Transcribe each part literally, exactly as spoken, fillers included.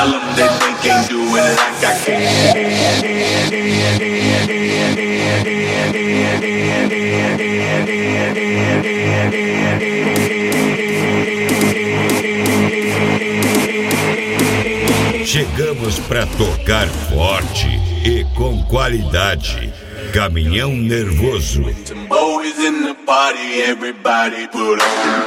tell them that they can't do it like I can. Chegamos pra tocar forte e com qualidade. Caminhão Nervoso. Boys in the party, everybody put on.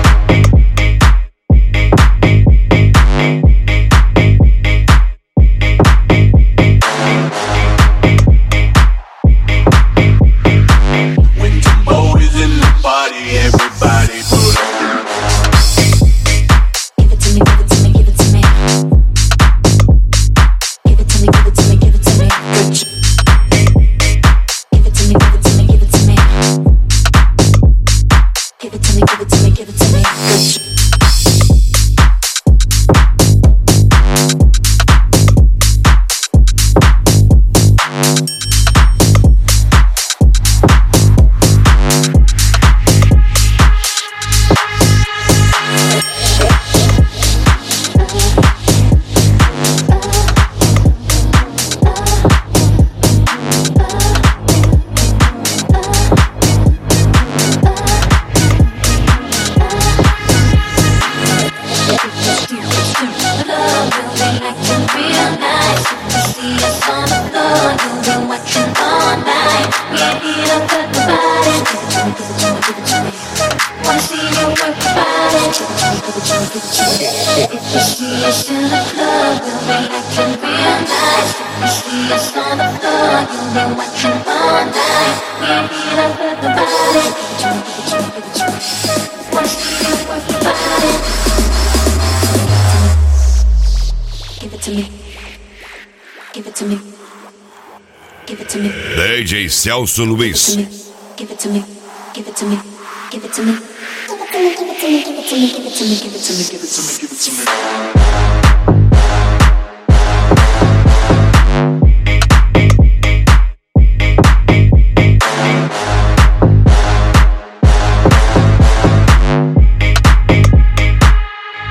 D J Celso Luiz. Give it to me, give it to me, give it to me, give it to me, give it to me, give it to me, give it to me, give it to me, give it to me, give it to me, give it to me.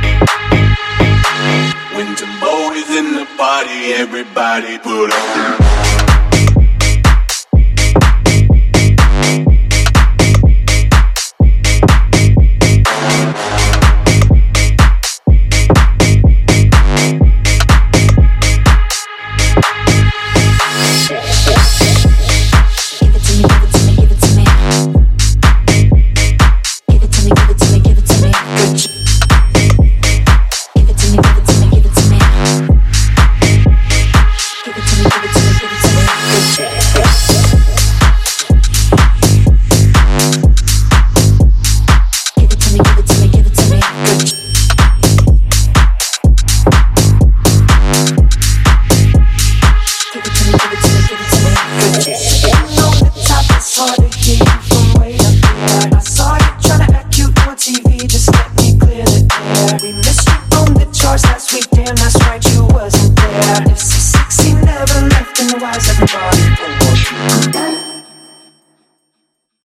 Everybody put on.